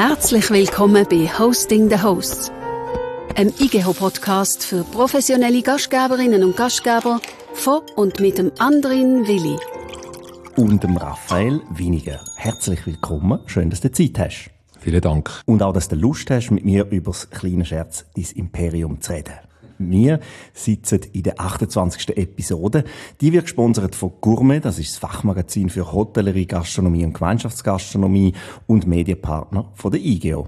Herzlich willkommen bei Hosting the Hosts, einem IGEHO-Podcast für professionelle Gastgeberinnen und Gastgeber von und mit dem Andrin Willi. Und dem Raphael Winiger. Herzlich willkommen, schön, dass du Zeit hast. Vielen Dank. Und auch, dass du Lust hast, mit mir über das kleine Scherz «Dein Imperium» zu reden. Wir sitzen in der 28. Episode. Die wird gesponsert von Gourmet, das ist das Fachmagazin für Hotellerie, Gastronomie und Gemeinschaftsgastronomie und Medienpartner von der IGEHO.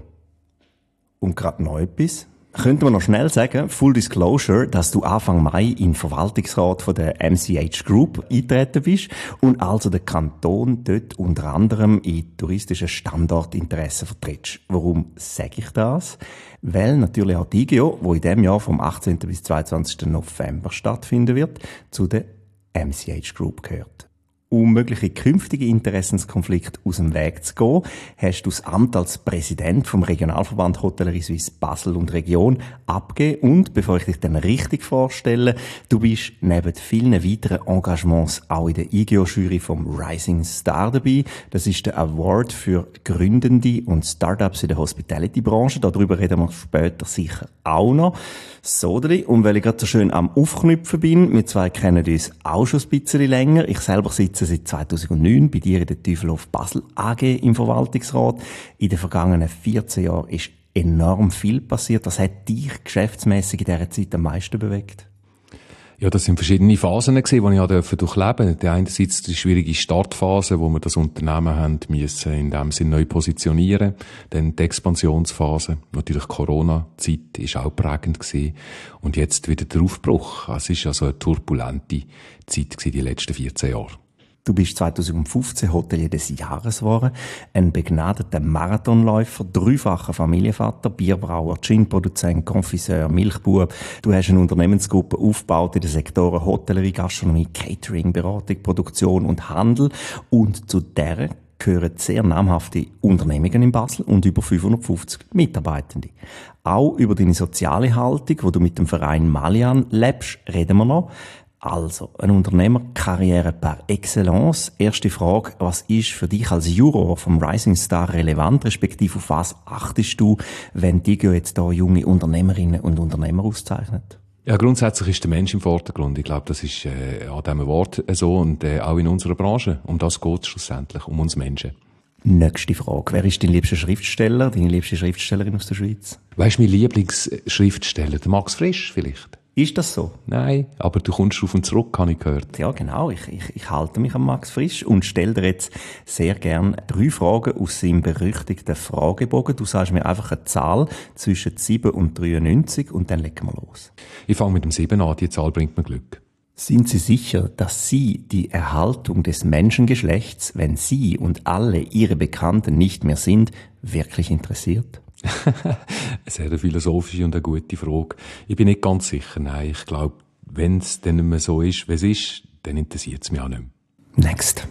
Und gerade noch etwas. Könnte man noch schnell sagen, Full Disclosure, dass du Anfang Mai in den Verwaltungsrat von der MCH Group eingetreten bist und also den Kanton dort unter anderem in touristischen Standortinteressen vertrittst. Warum sage ich das? Weil natürlich auch die IGEHO, die in diesem Jahr vom 18. bis 22. November stattfinden wird, zu der MCH Group gehört. Um mögliche künftige Interessenskonflikte aus dem Weg zu gehen, hast du das Amt als Präsident vom Regionalverband Hotellerie Suisse Basel und Region abgegeben. Und, bevor ich dich dann richtig vorstelle, du bist neben vielen weiteren Engagements auch in der IGEHO-Jury vom Rising Star dabei. Das ist der Award für Gründende und Startups in der Hospitality-Branche. Darüber reden wir später sicher auch noch. Sodeli. Und weil ich gerade so schön am Aufknüpfen bin, wir zwei kennen uns auch schon ein bisschen länger. Ich selber sitze seit 2009 bei dir in der Teufelhof Basel AG im Verwaltungsrat. In den vergangenen 14 Jahren ist enorm viel passiert. Was hat dich geschäftsmässig in dieser Zeit am meisten bewegt? Ja, das sind verschiedene Phasen gewesen, die ich durchleben durfte. Die einerseits die schwierige Startphase, wo wir das Unternehmen haben müssen in dem Sinne neu positionieren. Dann die Expansionsphase. Natürlich Corona-Zeit ist auch prägend gewesen. Und jetzt wieder der Aufbruch. Es ist also eine turbulente Zeit gewesen, die letzten 14 Jahre. Du bist 2015 Hotelier des Jahres geworden, ein begnadeter Marathonläufer, dreifacher Familienvater, Bierbrauer, Gin-Produzent, Konfiseur, Milchbub. Du hast eine Unternehmensgruppe aufgebaut in den Sektoren Hotellerie, Gastronomie, Catering, Beratung, Produktion und Handel. Und zu der gehören sehr namhafte Unternehmungen in Basel und über 550 Mitarbeitende. Auch über deine soziale Haltung, wo du mit dem Verein Malian lebst, reden wir noch. Also, eine Unternehmerkarriere par excellence. Erste Frage, was ist für dich als Juror vom Rising Star relevant, respektive auf was achtest du, wenn die jetzt da junge Unternehmerinnen und Unternehmer auszeichnet? Ja, grundsätzlich ist der Mensch im Vordergrund. Ich glaube, das ist an diesem Wort so und auch in unserer Branche. Um das geht es schlussendlich, um uns Menschen. Nächste Frage. Wer ist dein liebster Schriftsteller, deine liebste Schriftstellerin aus der Schweiz? Weisst du, mein Lieblingsschriftsteller, der Max Frisch vielleicht? Ist das so? Nein, aber du kommst auf und zurück, habe ich gehört. Ja, genau. Ich halte mich an Max Frisch und stelle dir jetzt sehr gern 3 Fragen aus seinem berüchtigten Fragebogen. Du sagst mir einfach eine Zahl zwischen 7 und 93 und dann legen wir los. Ich fange mit dem 7 an, die Zahl bringt mir Glück. Sind Sie sicher, dass Sie die Erhaltung des Menschengeschlechts, wenn Sie und alle Ihre Bekannten nicht mehr sind, wirklich interessiert? Eine sehr philosophische und eine gute Frage. Ich bin nicht ganz sicher. Nein, ich glaube, wenn es dann nicht mehr so ist, wie es ist, dann interessiert es mich auch nicht mehr. Next.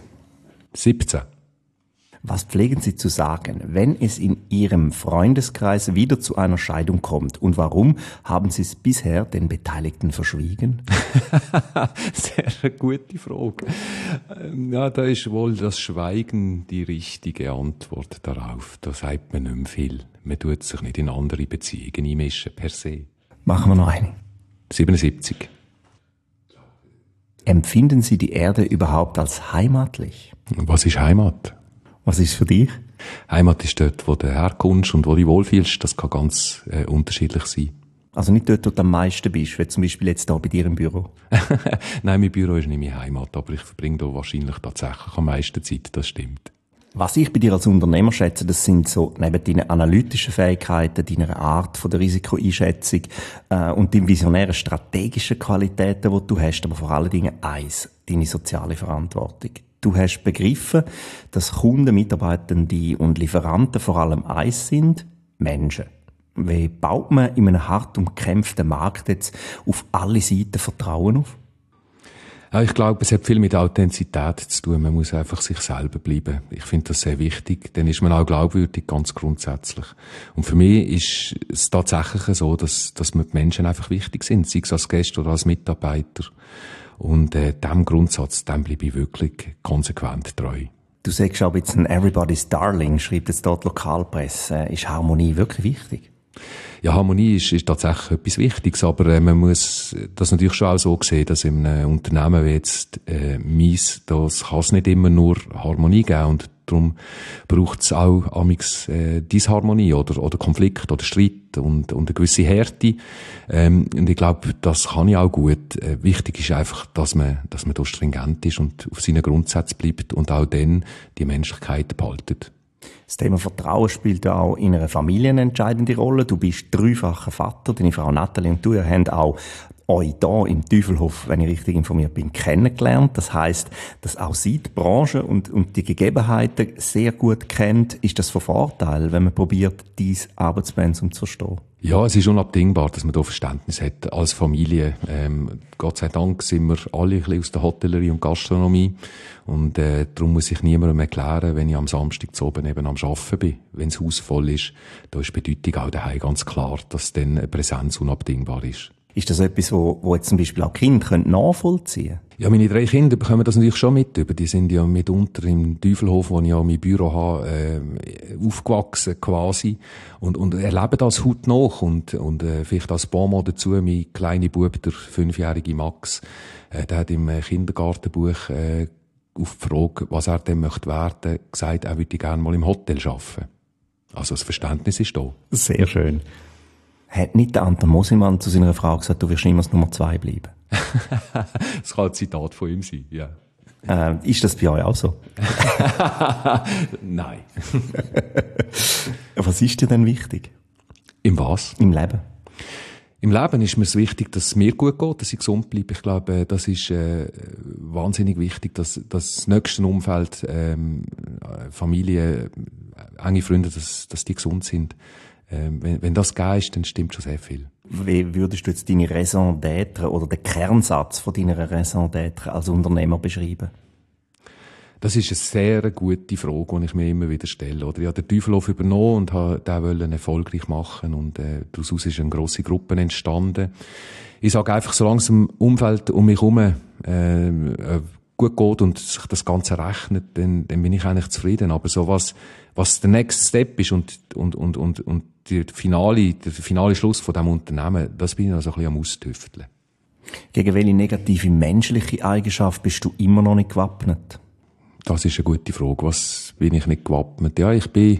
17. Was pflegen Sie zu sagen, wenn es in Ihrem Freundeskreis wieder zu einer Scheidung kommt? Und warum haben Sie es bisher den Beteiligten verschwiegen? Sehr gute Frage. Ja, da ist wohl das Schweigen die richtige Antwort darauf. Da sagt man nicht mehr viel. Man tut sich nicht in andere Beziehungen einmischen, per se. Machen wir noch eine. 77. Empfinden Sie die Erde überhaupt als heimatlich? Was ist Heimat? Was ist für dich? Heimat ist dort, wo du herkommst und wo du dich wohlfühlst. Das kann ganz unterschiedlich sein. Also nicht dort, wo du am meisten bist, wie zum Beispiel jetzt hier bei dir im Büro? Nein, mein Büro ist nicht meine Heimat, aber ich verbringe da wahrscheinlich tatsächlich am meisten Zeit, das stimmt. Was ich bei dir als Unternehmer schätze, das sind so neben deinen analytischen Fähigkeiten, deiner Art von der Risikoeinschätzung und deinen visionären strategischen Qualitäten, die du hast, aber vor allen Dingen eins, deine soziale Verantwortung. Du hast begriffen, dass Kunden, Mitarbeitende und Lieferanten vor allem eins sind: Menschen. Wie baut man in einem hart umkämpften Markt jetzt auf alle Seiten Vertrauen auf? Ja, ich glaube, es hat viel mit Authentizität zu tun. Man muss einfach sich selber bleiben. Ich finde das sehr wichtig. Dann ist man auch glaubwürdig, ganz grundsätzlich. Und für mich ist es tatsächlich so, dass mir die Menschen einfach wichtig sind, sei es als Gäste oder als Mitarbeiter. Und diesem Grundsatz, dem bleibe ich wirklich konsequent treu. Du sagst auch jetzt ein Everybody's Darling, schreibt jetzt dort Lokalpresse. Ist Harmonie wirklich wichtig? Ja, Harmonie ist tatsächlich etwas Wichtiges, aber man muss das natürlich schon auch so sehen, dass in einem Unternehmen wie jetzt meins, das kann es nicht immer nur Harmonie geben und darum braucht es auch amigs Disharmonie oder Konflikt oder Streit und eine gewisse Härte. Und ich glaube, das kann ich auch gut. Wichtig ist einfach, dass man da stringent ist und auf seinen Grundsätzen bleibt und auch dann die Menschlichkeit behaltet. Das Thema Vertrauen spielt ja auch in einer Familie eine entscheidende Rolle. Du bist dreifacher Vater, deine Frau Nathalie und du, ihr habt auch euch da im Teufelhof, wenn ich richtig informiert bin, kennengelernt. Das heisst, dass auch sie die Branche und die Gegebenheiten sehr gut kennt. Ist das von Vorteil, wenn man probiert, dieses Arbeitspensum zu verstehen? Ja, es ist unabdingbar, dass man da Verständnis hat als Familie. Gott sei Dank sind wir alle ein bisschen aus der Hotellerie und Gastronomie. Und darum muss ich niemandem erklären, wenn ich am Samstag zu oben eben am Arbeiten bin. Wenn das Haus voll ist, da ist die Bedeutung auch daheim ganz klar, dass dann eine Präsenz unabdingbar ist. Ist das etwas, wo jetzt zum Beispiel auch Kinder nachvollziehen können? Ja, meine 3 Kinder bekommen das natürlich schon mit. Die sind ja mitunter im Teufelhof, wo ich auch mein Büro habe, aufgewachsen quasi. Und erleben das hautnah. Und vielleicht als Bonmot dazu, mein kleiner Bub, der 5-jährige Max, der hat im Kindergartenbuch, auf die Frage, was er denn möchte werden, gesagt, er würde gerne mal im Hotel arbeiten. Also das Verständnis ist da. Sehr schön. Hat nicht der Anton Mosimann zu seiner Frau gesagt, du wirst immer das Nummer 2 bleiben? Das kann ein Zitat von ihm sein, ja. Ist das bei euch auch so? Nein. Was ist dir denn wichtig? Im was? Im Leben? Im Leben ist mir es wichtig, dass es mir gut geht, dass ich gesund bleibe. Ich glaube, das ist wahnsinnig wichtig, dass das nächste Umfeld, Familie, enge Freunde, dass die gesund sind. Wenn das gegeben ist, dann stimmt schon sehr viel. Wie würdest du jetzt deine Raison d'être oder den Kernsatz von deiner Raison d'être als Unternehmer beschreiben? Das ist eine sehr gute Frage, die ich mir immer wieder stelle. Oder ich habe den Teufelhof übernommen und wollte den erfolgreich machen und daraus ist eine grosse Gruppe entstanden. Ich sage einfach, solange es im Umfeld um mich herum gut geht und sich das Ganze rechnet, dann bin ich eigentlich zufrieden. Aber so was der Next Step ist und der finale Schluss von diesem Unternehmen, das bin ich also ein bisschen am Austüfteln. Gegen welche negative menschliche Eigenschaft bist du immer noch nicht gewappnet? Das ist eine gute Frage. Was bin ich nicht gewappnet? Ja, ich bin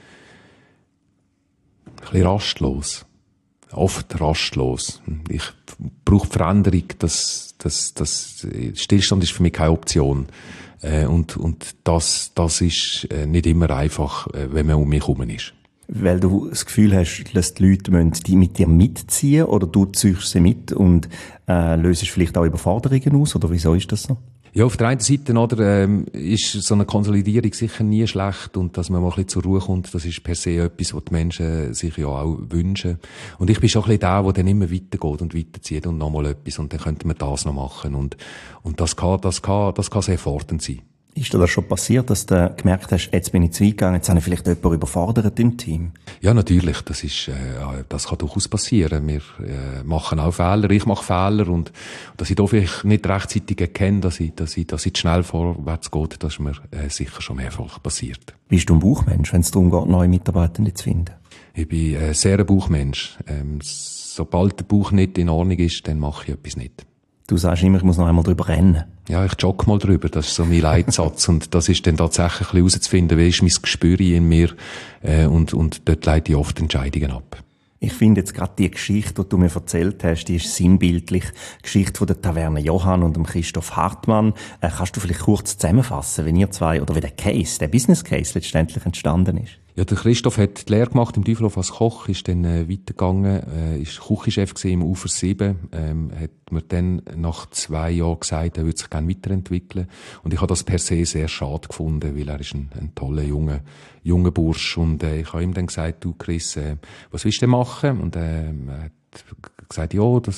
ein bisschen rastlos. Oft rastlos. Ich brauche Veränderung. Stillstand ist für mich keine Option. Und das ist nicht immer einfach, wenn man um mich herum ist. Weil du das Gefühl hast, dass die Leute die mit dir mitziehen oder du ziehst sie mit und löst vielleicht auch Überforderungen aus? Oder wieso ist das so? Ja, auf der einen Seite, oder, ist so eine Konsolidierung sicher nie schlecht und dass man mal ein bisschen zur Ruhe kommt, das ist per se etwas, was die Menschen sich ja auch wünschen. Und ich bin schon ein bisschen der dann immer weitergeht und weiterzieht und nochmal etwas und dann könnte man das noch machen und das kann sehr fordernd sein. Ist dir das schon passiert, dass du gemerkt hast, jetzt bin ich zu weit gegangen, jetzt habe ich vielleicht jemanden überfordert im Team? Ja, natürlich. Das kann durchaus passieren. Wir machen auch Fehler, ich mache Fehler und dass ich da vielleicht nicht rechtzeitig erkenne, dass ich zu schnell vorwärts geht, das ist mir sicher schon mehrfach passiert. Bist du ein Bauchmensch, wenn es darum geht, neue Mitarbeitende zu finden? Ich bin sehr ein Bauchmensch. Sobald der Bauch nicht in Ordnung ist, dann mache ich etwas nicht. Du sagst immer, ich muss noch einmal drüber rennen. Ja, ich jogge mal drüber. Das ist so mein Leitsatz. Und das ist dann tatsächlich ein bisschen herauszufinden, wie ist mein Gespür in mir. Und dort leite ich oft Entscheidungen ab. Ich finde jetzt gerade die Geschichte, die du mir erzählt hast, die ist sinnbildlich. Die Geschichte von der Taverne Johann und dem Christoph Hartmann. Kannst du vielleicht kurz zusammenfassen, wenn ihr zwei, oder wie der Business Case letztendlich entstanden ist? Ja, der Christoph hat die Lehre gemacht im Teufelhof als Koch, ist dann weitergegangen, ist Küchenchef im Ufer 7, hat mir dann nach 2 Jahren gesagt, er würde sich gerne weiterentwickeln. Und ich habe das per se sehr schade gefunden, weil er ist ein toller, junger Bursch. Und ich habe ihm dann gesagt, du Chris, was willst du denn machen? Und er hat gesagt, ja,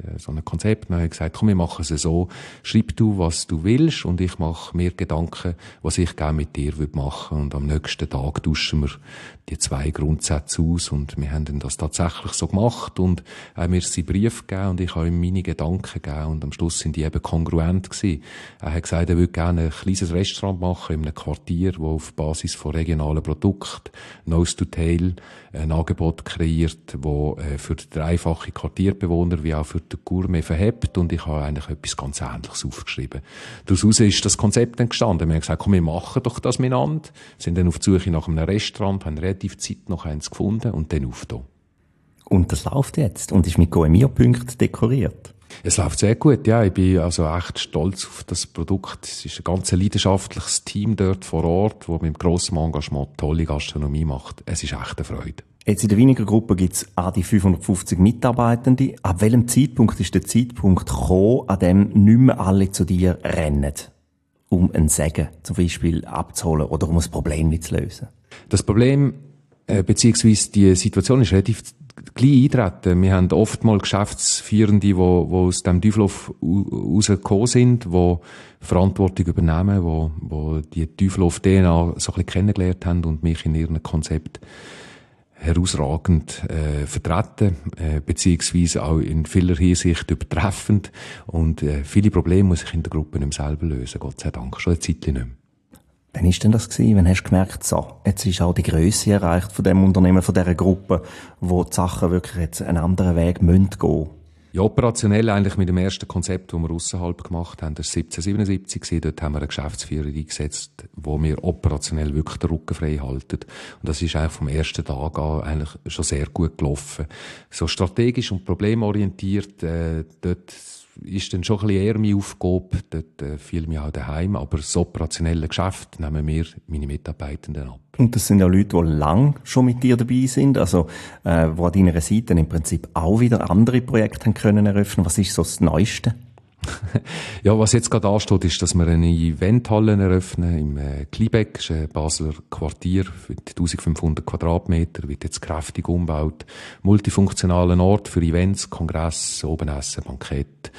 so ein Konzept. Dann habe ich gesagt, komm, wir machen es so. Schreib du, was du willst, und ich mache mir Gedanken, was ich gerne mit dir machen würde. Und am nächsten Tag tauschen wir die 2 Grundsätze aus, und wir haben dann das tatsächlich so gemacht und haben mir seinen Brief gegeben und ich habe ihm meine Gedanken gegeben, und am Schluss sind die eben kongruent gewesen. Er hat gesagt, er würde gerne ein kleines Restaurant machen in einem Quartier, wo auf Basis von regionalen Produkten, Nose to Tail, ein Angebot kreiert, wo für den einfachen Quartierbewohner wie auch für den Gourmet verhebt, und ich habe eigentlich etwas ganz Ähnliches aufgeschrieben. Daraus ist das Konzept entstanden. Wir haben gesagt, komm, wir machen doch das miteinander, sind dann auf die Suche nach einem Restaurant, haben relativ Zeit noch eins gefunden und dann auf da. Und das läuft jetzt und ist mit Goemio-Punkten dekoriert? Es läuft sehr gut, ja. Ich bin also echt stolz auf das Produkt. Es ist ein ganz leidenschaftliches Team dort vor Ort, das mit grossem Engagement tolle Gastronomie macht. Es ist echt eine Freude. Jetzt in der Wiener Gruppe gibt es an die 550 Mitarbeitende. Ab welchem Zeitpunkt ist der Zeitpunkt gekommen, an dem nicht mehr alle zu dir rennen, um einen Segen zum Beispiel abzuholen oder um ein Problem nicht zu lösen? Das Problem, beziehungsweise die Situation ist relativ gleich eintreten. Wir haben oftmals Geschäftsführende, die aus dem Teufelshof rausgekommen sind, die Verantwortung übernehmen, die die Teufelshof-DNA so ein bisschen kennengelernt haben und mich in ihrem Konzept herausragend vertreten, beziehungsweise auch in vieler Hinsicht übertreffend. Und viele Probleme muss ich in der Gruppe nicht mehr selber lösen, Gott sei Dank, schon eine Zeit nicht mehr. Wann war denn das gewesen? Wann hast du gemerkt, so, jetzt ist auch die Grösse erreicht von dem Unternehmen, von dieser Gruppe, wo die Sachen wirklich jetzt einen anderen Weg gehen müssen? Ja, operationell eigentlich mit dem ersten Konzept, das wir ausserhalb gemacht haben, das war 1777 gewesen. Dort haben wir eine Geschäftsführer eingesetzt, wo wir operationell wirklich den Rücken frei halten. Und das ist eigentlich vom ersten Tag an eigentlich schon sehr gut gelaufen. So strategisch und problemorientiert, dort ist dann schon ein bisschen eher meine Aufgabe, dort fiel mir auch daheim, aber das operationelle Geschäft nehmen wir meine Mitarbeitenden ab. Und das sind ja Leute, die lang schon mit dir dabei sind, also die an deiner Seite im Prinzip auch wieder andere Projekte haben können eröffnen. Was ist so das Neueste? Ja, was jetzt gerade ansteht, ist, dass wir eine Eventhalle eröffnen im Klibeck, das ist ein Basler Quartier für 1500 Quadratmeter, wird jetzt kräftig umgebaut. Multifunktionalen Ort für Events, Kongress, Obenessen, Bankett.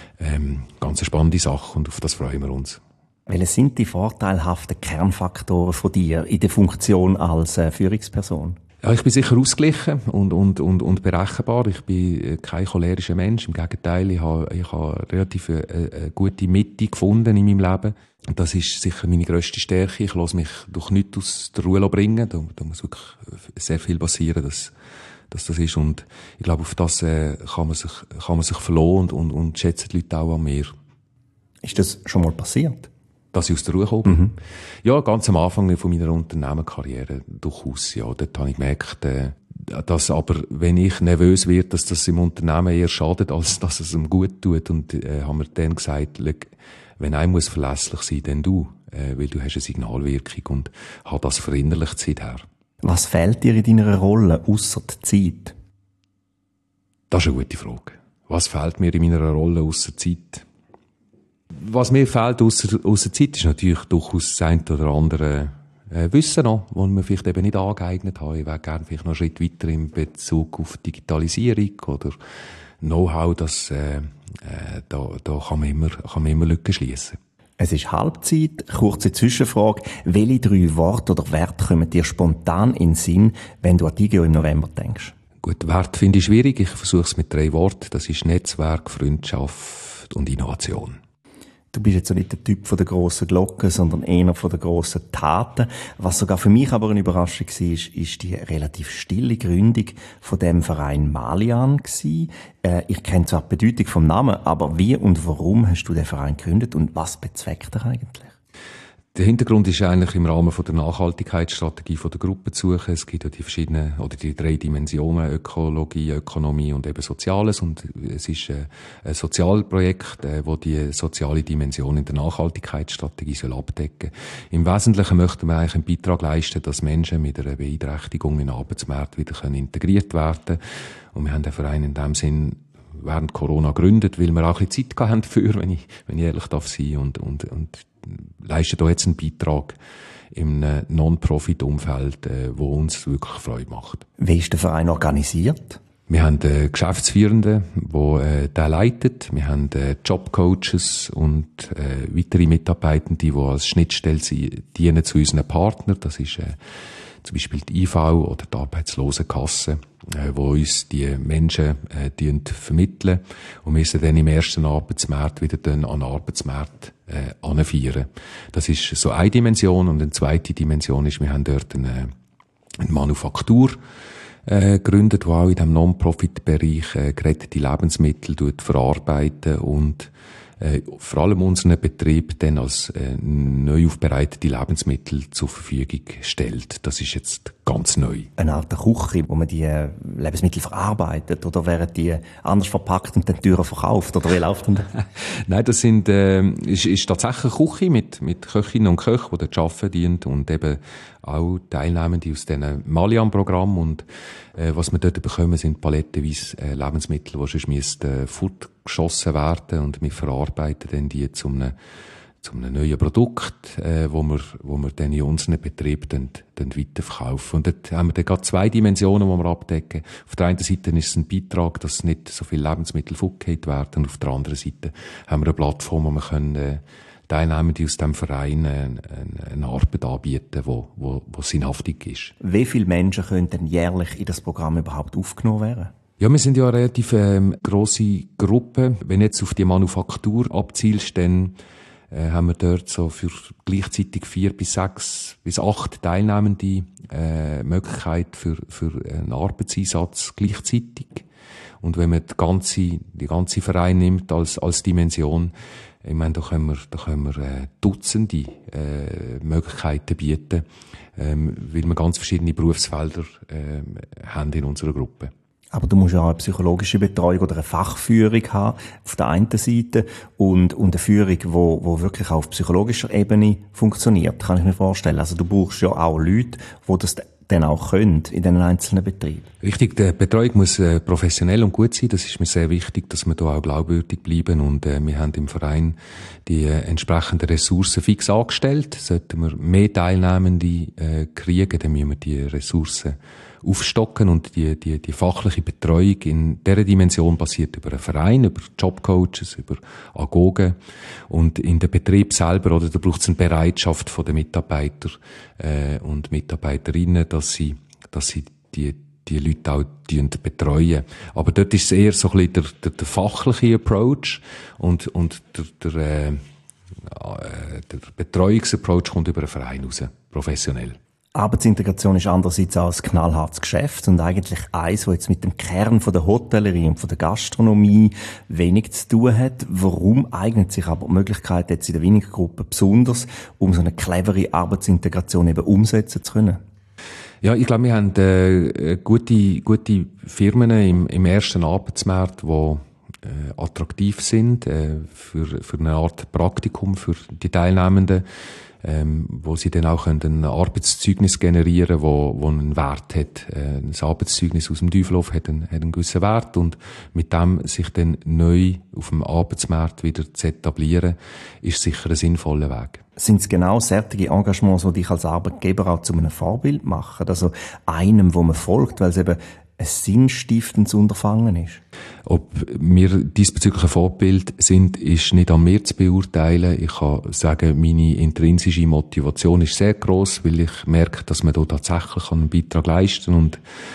Ganz eine spannende Sache und auf das freuen wir uns. Welche sind die vorteilhaften Kernfaktoren von dir in der Funktion als Führungsperson? Ja, ich bin sicher ausgeglichen und berechenbar. Ich bin kein cholerischer Mensch. Im Gegenteil, ich habe relativ eine gute Mitte gefunden in meinem Leben. Und das ist sicher meine grösste Stärke. Ich lasse mich durch nichts aus der Ruhe bringen. Da muss wirklich sehr viel passieren, dass das ist. Und ich glaube, auf das kann man sich verlassen und schätzen die Leute auch an mir. Ist das schon mal passiert? Dass ich aus der Ruhe komme? Mhm. Ja, ganz am Anfang von meiner Unternehmerkarriere durchaus, ja. Dort habe ich gemerkt, dass aber, wenn ich nervös werde, dass das im Unternehmen eher schadet, als dass es ihm gut tut. Und haben wir dann gesagt, wenn einer muss verlässlich sein, dann du, weil du hast eine Signalwirkung und habe das verinnerlicht seither. Was fehlt dir in deiner Rolle, ausser der Zeit? Das ist eine gute Frage. Was fehlt mir in meiner Rolle ausser Zeit? Was mir fehlt ausser Zeit ist natürlich durchaus das eine oder andere Wissen noch, das man vielleicht eben nicht angeeignet hat. Ich wäre gerne vielleicht noch einen Schritt weiter in Bezug auf Digitalisierung oder Know-how, dass da kann man immer Lücken schliessen. Es ist Halbzeit. Kurze Zwischenfrage. Welche 3 Worte oder Werte kommen dir spontan in den Sinn, wenn du an IGEO im November denkst? Gut, Wert finde ich schwierig. Ich versuche es mit 3 Worten. Das ist Netzwerk, Freundschaft und Innovation. Du bist jetzt so nicht der Typ von der grossen Glocke, sondern eher von der grossen Taten. Was sogar für mich aber eine Überraschung war, ist die relativ stille Gründung von dem Verein Malian gewesen. Ich kenne zwar die Bedeutung vom Namen, aber wie und warum hast du den Verein gegründet und was bezweckt er eigentlich? Der Hintergrund ist eigentlich im Rahmen von der Nachhaltigkeitsstrategie von der Gruppe zu suchen. Es gibt ja die verschiedenen, oder die 3 Dimensionen, Ökologie, Ökonomie und eben Soziales. Und es ist ein Sozialprojekt, das die soziale Dimension in der Nachhaltigkeitsstrategie soll abdecken. Im Wesentlichen möchten wir eigentlich einen Beitrag leisten, dass Menschen mit einer Beeinträchtigung in den Arbeitsmarkt wieder integriert werden können. Und wir haben den Verein in dem Sinn während Corona gegründet, weil wir auch ein bisschen Zeit hatten dafür, wenn ich ehrlich darf sein, und leisten da jetzt einen Beitrag im Non-Profit-Umfeld, wo uns wirklich Freude macht. Wie ist der Verein organisiert? Wir haben Geschäftsführende, die der leitet. Wir haben Jobcoaches und weitere Mitarbeitende, die als Schnittstelle dienen zu unseren Partnern. Das ist zum Beispiel die IV oder die Arbeitslosenkasse, wo uns die Menschen vermitteln und wir sie dann im ersten Arbeitsmarkt wieder dann an den Arbeitsmarkt anführen. Das ist so eine Dimension. Und eine zweite Dimension ist, wir haben dort eine Manufaktur gegründet, die auch in diesem Non-Profit-Bereich gerettete Lebensmittel verarbeiten und vor allem unseren Betrieb dann als neu aufbereitete Lebensmittel zur Verfügung stellt. Das ist jetzt ganz neu. Eine Art Küche, wo man die Lebensmittel verarbeitet, oder werden die anders verpackt und dann teurer verkauft, oder wie läuft denn das? Nein, das ist tatsächlich eine Küche mit Köchinnen und Köchen, die dort arbeiten und eben auch Teilnehmende aus diesem Malian-Programm. Und was wir dort bekommen, sind palettenweise Lebensmittel, die sonst fortgeschossen werden, und wir verarbeiten dann die zu einem neuen Produkt, wo wir dann in unseren Betrieb dann weiterverkaufen. Und dort haben wir dann gerade zwei Dimensionen, die wir abdecken. Auf der einen Seite ist es ein Beitrag, dass nicht so viele Lebensmittel fortgeht werden. Und auf der anderen Seite haben wir eine Plattform, wo wir können Teilnehmende aus diesem Verein eine Arbeit anbieten, wo sinnhaftig ist. Wie viele Menschen können denn jährlich in das Programm überhaupt aufgenommen werden? Ja, wir sind ja eine relativ grosse Gruppe. Wenn du jetzt auf die Manufaktur abzielst, dann haben wir dort so für gleichzeitig 4 bis 6 bis 8 Teilnehmende Möglichkeit für einen Arbeitseinsatz gleichzeitig. Und wenn man die ganze Verein nimmt als Dimension, ich meine, da können wir Dutzende Möglichkeiten bieten, weil wir ganz verschiedene Berufsfelder haben in unserer Gruppe. Aber du musst ja auch eine psychologische Betreuung oder eine Fachführung haben, auf der einen Seite, und eine Führung, wo wirklich auf psychologischer Ebene funktioniert, kann ich mir vorstellen. Also du brauchst ja auch Leute, die das dann auch können in den einzelnen Betrieben. Richtig, die Betreuung muss professionell und gut sein. Das ist mir sehr wichtig, dass wir da auch glaubwürdig bleiben. Und wir haben im Verein die entsprechenden Ressourcen fix angestellt. Sollten wir mehr Teilnehmende kriegen, dann müssen wir die Ressourcen aufstocken, und die fachliche Betreuung in dieser Dimension basiert über einen Verein, über Jobcoaches, über Agogen, und in den Betrieb selber, oder da braucht es eine Bereitschaft von den Mitarbeitern und Mitarbeiterinnen, dass sie die Leute auch betreuen. Aber dort ist es eher so ein bisschen der fachliche Approach, und der Betreuungsapproach kommt über einen Verein raus, professionell. Arbeitsintegration ist andererseits auch ein knallhartes Geschäft und eigentlich eins, das jetzt mit dem Kern von der Hotellerie und von der Gastronomie wenig zu tun hat. Warum eignet sich aber die Möglichkeit jetzt in der Wiener-Gruppe besonders, um so eine clevere Arbeitsintegration eben umsetzen zu können? Ja, ich glaube, wir haben gute Firmen im ersten Arbeitsmarkt, die attraktiv sind für eine Art Praktikum für die Teilnehmenden, wo sie dann auch ein Arbeitszeugnis generieren, wo einen Wert hat. Ein Arbeitszeugnis aus dem Teufelshof hat einen gewissen Wert, und mit dem sich dann neu auf dem Arbeitsmarkt wieder zu etablieren, ist sicher ein sinnvoller Weg. Sind es genau solche Engagements, die dich als Arbeitgeber auch zu einem Vorbild machen? Also einem, wo man folgt, weil es eben ein sinnstiftendes Unterfangen ist? Ob wir diesbezüglich ein Vorbild sind, ist nicht an mir zu beurteilen. Ich kann sagen, meine intrinsische Motivation ist sehr gross, weil ich merke, dass man da tatsächlich einen Beitrag leisten kann, und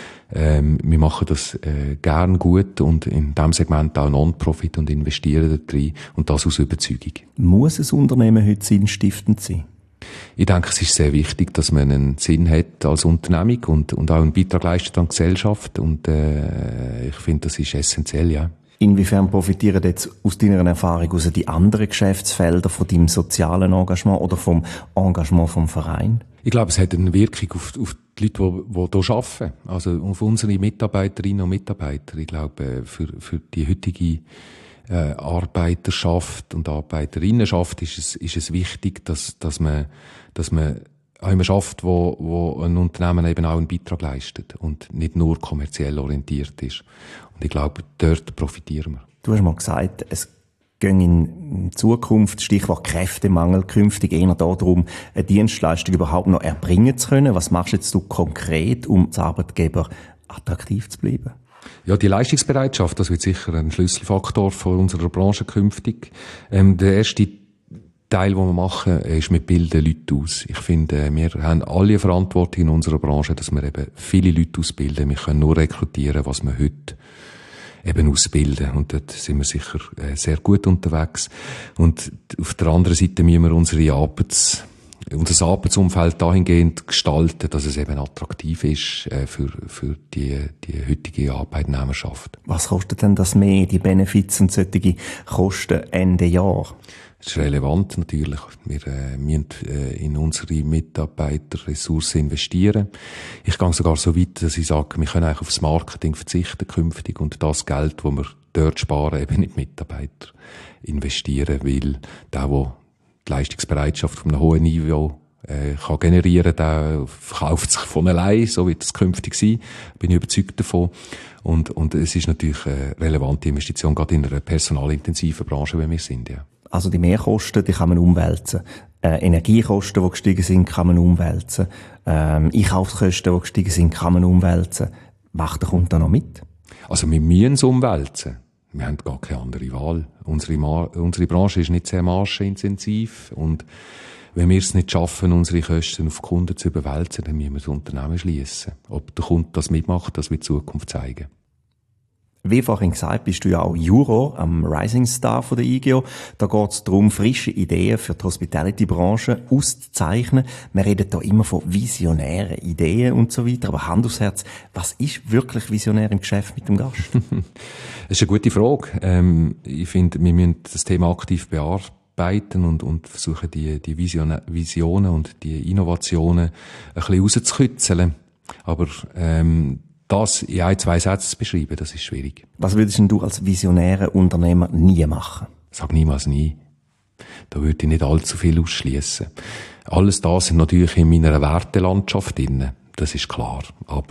wir machen das gern gut und in diesem Segment auch Non-Profit und investieren da drin, und das aus Überzeugung. Muss ein Unternehmen heute sinnstiftend sein? Ich denke, es ist sehr wichtig, dass man einen Sinn hat als Unternehmung und auch einen Beitrag leistet an die Gesellschaft, und ich finde, das ist essentiell, ja. Inwiefern profitieren jetzt aus deiner Erfahrung aus die anderen Geschäftsfelder von deinem sozialen Engagement oder vom Engagement vom Verein? Ich glaube, es hat eine Wirkung auf die Leute, die hier arbeiten. Also auf unsere Mitarbeiterinnen und Mitarbeiter. Ich glaube, für die heutige Arbeiterschaft und Arbeiterinnenschaft ist es wichtig, dass man auch immer schafft, wo ein Unternehmen eben auch einen Beitrag leistet und nicht nur kommerziell orientiert ist. Und ich glaube, dort profitieren wir. Du hast mal gesagt, es ging in Zukunft, Stichwort Kräftemangel, künftig eher darum, eine Dienstleistung überhaupt noch erbringen zu können. Was machst jetzt du konkret, um als Arbeitgeber attraktiv zu bleiben? Ja, die Leistungsbereitschaft, das wird sicher ein Schlüsselfaktor von unserer Branche künftig. Der erste Teil, den wir machen, ist, wir bilden Leute aus. Ich finde, wir haben alle Verantwortung in unserer Branche, dass wir eben viele Leute ausbilden. Wir können nur rekrutieren, was wir heute eben ausbilden. Und dort sind wir sicher sehr gut unterwegs. Und auf der anderen Seite müssen wir unser Arbeitsumfeld dahingehend gestalten, dass es eben attraktiv ist für die heutige Arbeitnehmerschaft. Was kostet denn das mehr, die Benefits und solche Kosten Ende Jahr? Das ist relevant natürlich. Wir müssen in unsere Mitarbeiterressourcen investieren. Ich gehe sogar so weit, dass ich sage, wir können eigentlich aufs Marketing verzichten künftig und das Geld, das wir dort sparen, eben in die Mitarbeiter investieren, weil der die Leistungsbereitschaft auf einem hohen Niveau kann generieren, der verkauft sich von allein, so wird es künftig sein, bin ich überzeugt davon. Und es ist natürlich eine relevante Investition, gerade in einer personalintensiven Branche, wie wir sind, ja. Also die Mehrkosten, die kann man umwälzen. Energiekosten, die gestiegen sind, kann man umwälzen. Einkaufskosten, die gestiegen sind, kann man umwälzen. Macht der Kunde da noch mit? Also wir müssen es umwälzen. Wir haben gar keine andere Wahl. Unsere Branche ist nicht sehr margenintensiv und wenn wir es nicht schaffen, unsere Kosten auf Kunden zu überwälzen, dann müssen wir das Unternehmen schliessen. Ob der Kunde das mitmacht, das wird die Zukunft zeigen. Wie vorhin gesagt, bist du ja auch Juror am Rising Star von der IGO. Da geht es darum, frische Ideen für die Hospitality-Branche auszuzeichnen. Wir reden da immer von visionären Ideen und so weiter. Aber Hand aufs Herz, was ist wirklich visionär im Geschäft mit dem Gast? Das ist eine gute Frage. Ich finde, wir müssen das Thema aktiv bearbeiten und versuchen, die Visionen und die Innovationen ein bisschen rauszukitzeln. Aber das in 1-2 Sätzen zu beschreiben, das ist schwierig. Was würdest denn du als visionärer Unternehmer nie machen? Sag niemals nie. Da würde ich nicht allzu viel ausschliessen. Alles das sind natürlich in meiner Wertelandschaft drin. Das ist klar. Aber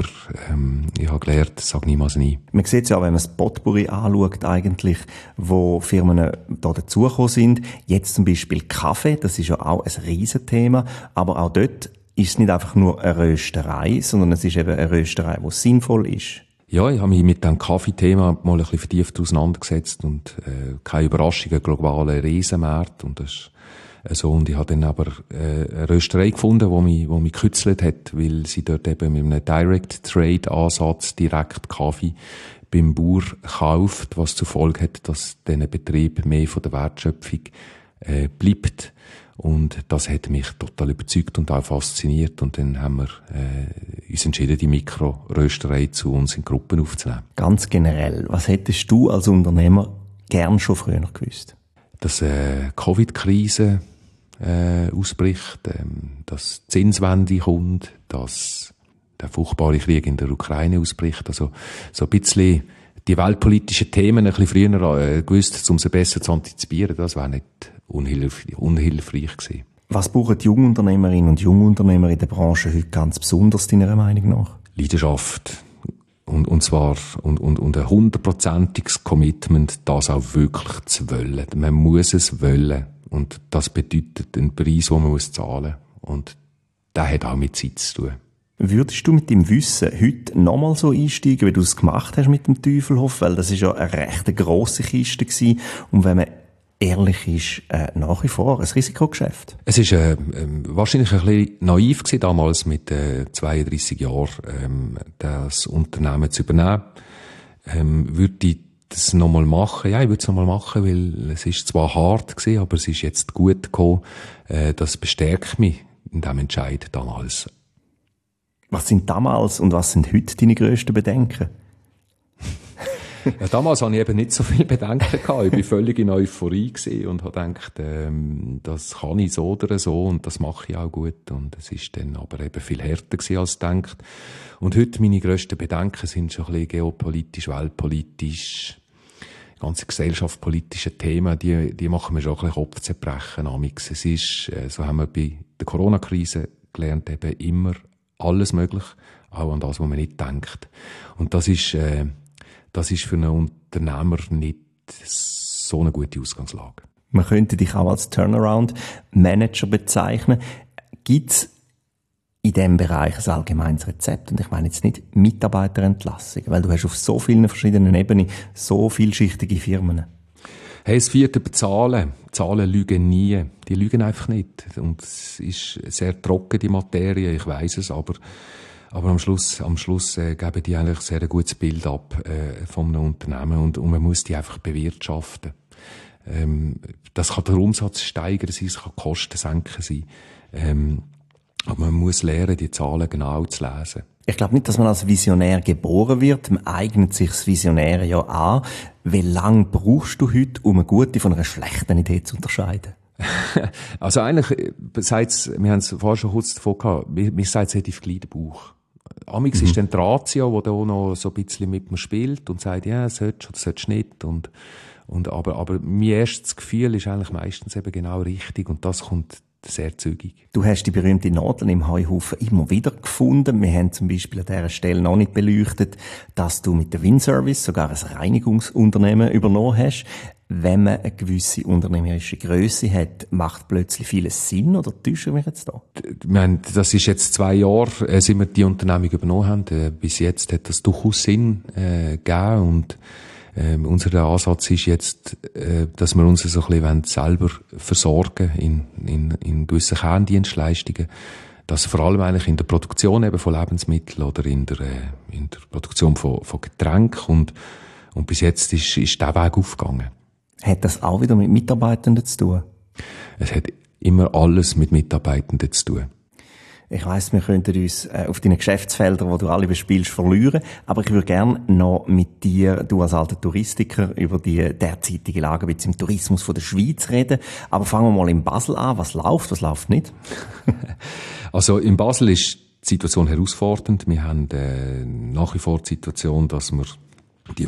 ich habe gelernt, sag niemals nie. Man sieht es ja auch, wenn man das Potpourri anschaut, eigentlich, wo Firmen da dazugekommen sind. Jetzt zum Beispiel Kaffee, das ist ja auch ein Riesenthema. Aber auch dort ist es nicht einfach nur eine Rösterei, sondern es ist eben eine Rösterei, die sinnvoll ist. Ja, ich habe mich mit dem Kaffeethema mal ein bisschen vertieft auseinandergesetzt und keine Überraschung, ein globaler Riesenmarkt und das ist so. Und ich habe dann aber eine Rösterei gefunden, die mich gekützelt hat, weil sie dort eben mit einem Direct-Trade-Ansatz direkt Kaffee beim Bauer kauft, was zur Folge hat, dass dieser Betrieb mehr von der Wertschöpfung bleibt. Und das hat mich total überzeugt und auch fasziniert. Und dann haben wir uns entschieden, die Mikrorösterei zu uns in Gruppen aufzunehmen. Ganz generell, was hättest du als Unternehmer gern schon früher gewusst? Dass Covid-Krise ausbricht, dass die Zinswende kommt, dass der furchtbare Krieg in der Ukraine ausbricht. Also so ein bisschen die weltpolitischen Themen ein bisschen früher gewusst, um sie besser zu antizipieren. Das wäre nicht unhilfreich gewesen. Was brauchen die Jungunternehmerinnen und Jungunternehmer in der Branche heute ganz besonders, deiner Meinung nach? Leidenschaft. Und zwar ein 100%iges Commitment, das auch wirklich zu wollen. Man muss es wollen. Und das bedeutet einen Preis, den man zahlen muss. Und der hat auch mit Zeit zu tun. Würdest du mit dem Wissen heute nochmal so einsteigen, wie du es gemacht hast mit dem Teufelhof? Weil das ist ja eine recht grosse Kiste gewesen. Und wenn man ehrlich ist, nach wie vor ein Risikogeschäft. Es ist wahrscheinlich ein bisschen naiv gewesen, damals mit 32 Jahren das Unternehmen zu übernehmen. Würde ich das nochmal machen? Ja, ich würde es nochmal machen, weil es ist zwar hart gewesen, aber es ist jetzt gut gekommen. Das bestärkt mich in diesem Entscheid damals. Was sind damals und was sind heute deine grössten Bedenken? Ja, damals hatte ich eben nicht so viele Bedenken gehabt. Ich war völlig in Euphorie gewesen und habe gedacht, das kann ich so oder so und das mache ich auch gut. Und es ist dann aber eben viel härter gewesen als gedacht. Und heute meine grössten Bedenken sind schon ein bisschen geopolitisch, weltpolitisch, ganze gesellschaftspolitische Themen, die machen mir schon ein bisschen Kopfzerbrechen. Es ist, so haben wir bei der Corona-Krise gelernt, eben immer alles möglich, auch an das, was man nicht denkt. Und das ist für einen Unternehmer nicht so eine gute Ausgangslage. Man könnte dich auch als Turnaround-Manager bezeichnen. Gibt es in diesem Bereich ein allgemeines Rezept? Und ich meine jetzt nicht Mitarbeiterentlassung, weil du hast auf so vielen verschiedenen Ebenen so vielschichtige Firmen. Hey, es wird über Zahlen. Zahlen lügen nie. Die lügen einfach nicht. Und es ist sehr trocken, die Materie, ich weiss es, aber am Schluss geben die eigentlich sehr ein gutes Bild ab von einem Unternehmen und man muss die einfach bewirtschaften. Das kann der Umsatz steigern sein, es kann die Kosten senken sein. Aber man muss lernen, die Zahlen genau zu lesen. Ich glaube nicht, dass man als Visionär geboren wird. Man eignet sich das Visionäre ja an. Wie lange brauchst du heute, um eine gute von einer schlechten Idee zu unterscheiden? Also eigentlich, wir haben es vorher schon kurz davon gehabt, mir sagt es relativ gleich der Bauch. Amix ist dann die Ratio, die da noch so ein bisschen mit mir spielt und sagt, ja, sollst oder sollst nicht. Aber mein erstes Gefühl ist eigentlich meistens eben genau richtig und das kommt sehr zügig. Du hast die berühmte Nadel im Heuhaufen immer wieder gefunden. Wir haben zum Beispiel an dieser Stelle noch nicht beleuchtet, dass du mit der Winservice sogar ein Reinigungsunternehmen übernommen hast. Wenn man eine gewisse unternehmerische Grösse hat, macht plötzlich vieles Sinn, oder täuschen wir jetzt da? Das ist jetzt 2 Jahre, seit wir die Unternehmung übernommen haben. Bis jetzt hat das durchaus Sinn gegeben und unser Ansatz ist jetzt, dass wir uns so ein bisschen selber versorgen in gewissen Kerndienstleistungen. Das vor allem eigentlich in der Produktion eben von Lebensmitteln oder in der Produktion von Getränken und bis jetzt ist der Weg aufgegangen. Hat das auch wieder mit Mitarbeitenden zu tun? Es hat immer alles mit Mitarbeitenden zu tun. Ich weiss, wir könnten uns auf deinen Geschäftsfeldern, die du alle bespielst, verlieren. Aber ich würde gerne noch mit dir, du als alter Touristiker, über die derzeitige Lage im Tourismus von der Schweiz reden. Aber fangen wir mal in Basel an. Was läuft nicht? Also in Basel ist die Situation herausfordernd. Wir haben nach wie vor die Situation, dass wir die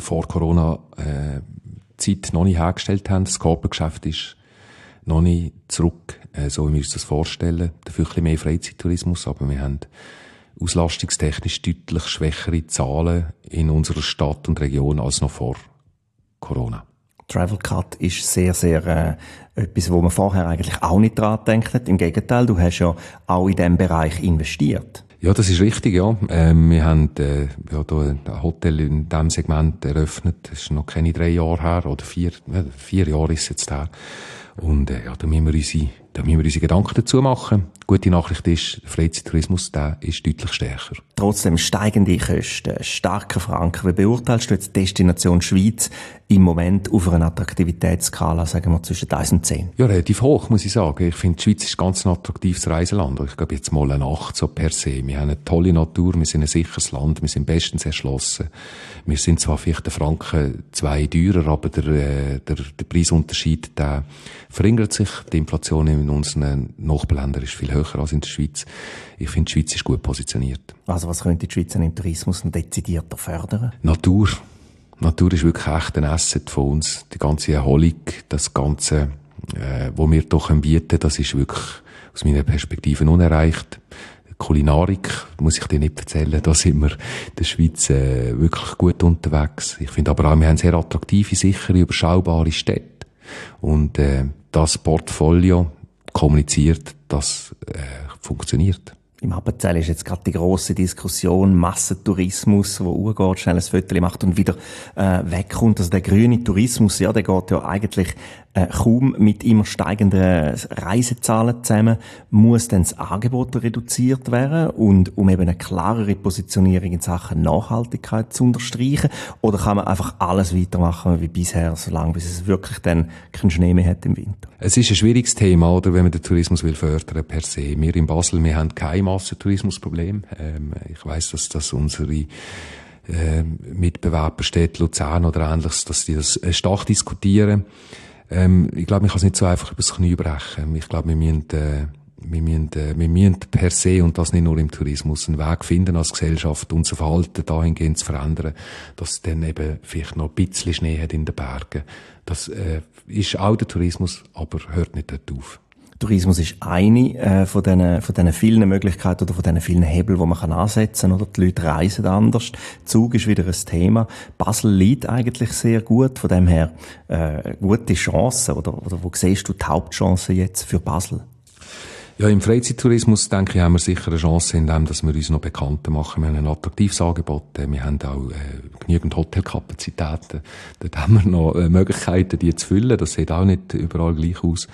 Vor-Corona-Zeit noch nicht hergestellt haben. Das Körpergeschäft ist noch nicht zurück, so wie wir uns das vorstellen. Dafür ein bisschen mehr Freizeittourismus, aber wir haben auslastungstechnisch deutlich schwächere Zahlen in unserer Stadt und Region als noch vor Corona. Travelcut ist sehr, sehr etwas, wo man vorher eigentlich auch nicht dran gedacht hat. Im Gegenteil, du hast ja auch in diesem Bereich investiert. Ja, das ist richtig, ja. Wir haben hier ein Hotel in diesem Segment eröffnet. Das ist noch keine 3 Jahre her, oder 4 Jahre ist es jetzt her. Und da müssen wir unsere Gedanken dazu machen. Gute Nachricht ist, der Freizeittourismus, der ist deutlich stärker. Trotzdem steigende Kosten, starker Franken. Wie beurteilst du jetzt die Destination Schweiz im Moment auf einer Attraktivitätsskala, sagen wir, zwischen 1 und 10? Ja, relativ hoch, muss ich sagen. Ich finde, die Schweiz ist ganz ein attraktives Reiseland. Ich glaube jetzt mal eine 8 so per se. Wir haben eine tolle Natur, wir sind ein sicheres Land, wir sind bestens erschlossen. Wir sind zwar vielleicht der Franken 2 teurer, aber der Preisunterschied, der verringert sich. Die Inflation in unseren Nachbarländern ist viel höher als in der Schweiz. Ich finde, die Schweiz ist gut positioniert. Also was könnte die Schweiz im Tourismus dezidierter fördern? Natur. Natur ist wirklich echt ein Asset von uns. Die ganze Erholung, das Ganze, was wir doch bieten, das ist wirklich aus meiner Perspektive unerreicht. Kulinarik, muss ich dir nicht erzählen, da sind wir in der Schweiz wirklich gut unterwegs. Ich finde aber auch, wir haben sehr attraktive, sichere, überschaubare Städte. Und das Portfolio kommuniziert, das funktioniert. Im Appenzell ist jetzt gerade die grosse Diskussion, Massentourismus, wo urgeht, schnell ein Foto macht und wieder wegkommt. Also der grüne Tourismus, ja, der geht ja eigentlich kaum mit immer steigenden Reisezahlen zusammen. Muss dann das Angebot reduziert werden und um eben eine klarere Positionierung in Sachen Nachhaltigkeit zu unterstreichen? Oder kann man einfach alles weitermachen wie bisher, solange bis es wirklich dann keinen Schnee mehr hat im Winter? Es ist ein schwieriges Thema, oder, wenn man den Tourismus will fördern per se. Wir in Basel, wir haben kein Massentourismusproblem. Ich weiss, dass das unsere Mitbewerber Städte Luzern oder Ähnliches, dass die das stark diskutieren. Ich glaube, man kann es nicht so einfach übers Knie brechen. Ich glaube, wir müssen per se, und das nicht nur im Tourismus, einen Weg finden als Gesellschaft, unser Verhalten dahingehend zu verändern, dass es dann eben vielleicht noch ein bisschen Schnee hat in den Bergen. Das ist auch der Tourismus, aber hört nicht dort auf. Tourismus ist eine von diesen vielen Möglichkeiten oder von diesen vielen Hebeln, die man ansetzen kann. Oder die Leute reisen anders. Zug ist wieder ein Thema. Basel liegt eigentlich sehr gut. Von dem her gute Chancen. Oder wo siehst du die Hauptchancen jetzt für Basel? Ja, im Freizeittourismus, denke ich, haben wir sicher eine Chance, indem dass wir uns noch bekannter machen. Wir haben ein attraktives Angebot, wir haben auch genügend Hotelkapazitäten. Dort haben wir noch Möglichkeiten, die zu füllen. Das sieht auch nicht überall gleich aus.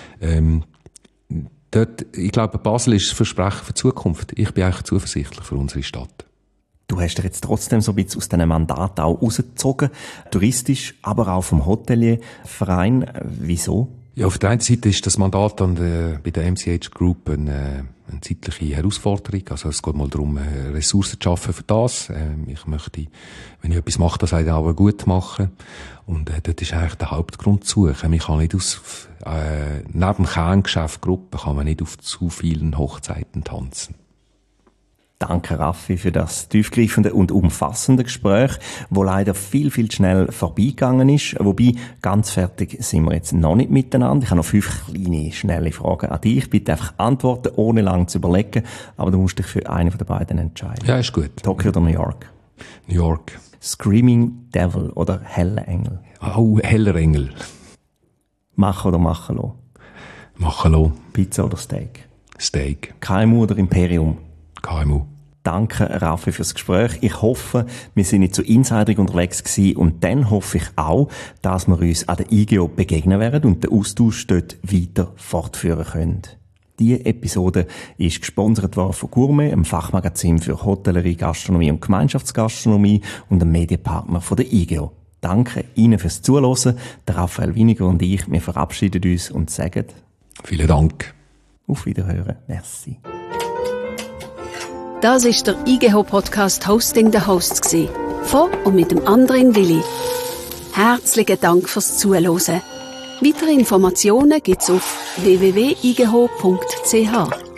Ich glaube, Basel ist das Versprechen für die Zukunft. Ich bin eigentlich zuversichtlich für unsere Stadt. Du hast dir jetzt trotzdem so ein bisschen aus diesem Mandat auch rausgezogen, touristisch, aber auch vom Hotelierverein. Wieso? Ja, auf der einen Seite ist das Mandat bei der MCH Group eine zeitliche Herausforderung. Also es geht mal darum, Ressourcen zu schaffen für das. Ich möchte, wenn ich etwas mache, das auch gut machen. Und dort ist eigentlich der Hauptgrund zu suchen. Man kann nicht neben dem Kerngeschäft Gruppe kann man nicht auf zu vielen Hochzeiten tanzen. Danke, Raffi, für das tiefgreifende und umfassende Gespräch, wo leider viel, viel schnell vorbeigegangen ist. Wobei, ganz fertig sind wir jetzt noch nicht miteinander. Ich habe noch 5 kleine, schnelle Fragen an dich. Bitte einfach antworten, ohne lang zu überlegen. Aber du musst dich für eine von den beiden entscheiden. Ja, ist gut. Tokio oder New York? New York. Screaming Devil oder Heller Engel? Oh, Heller Engel. Machen oder machen lassen? Machen lassen. Pizza oder Steak? Steak. KMU oder Imperium? KMU. Danke, Raffi, fürs Gespräch. Ich hoffe, wir sind nicht so insiderig unterwegs gewesen und dann hoffe ich auch, dass wir uns an der IGO begegnen werden und den Austausch dort weiter fortführen können. Diese Episode ist gesponsert worden von Gourmet, einem Fachmagazin für Hotellerie, Gastronomie und Gemeinschaftsgastronomie und einem Medienpartner von der IGO. Danke Ihnen fürs Zuhören. Der Raphael Winiger und ich, wir verabschieden uns und sagen vielen Dank. Auf Wiederhören. Merci. Das ist der IGH-Podcast Hosting the Hosts gsi. Von und mit dem Andrin Willi. Herzlichen Dank fürs Zuhören. Weitere Informationen gibt's auf www.igh.ch.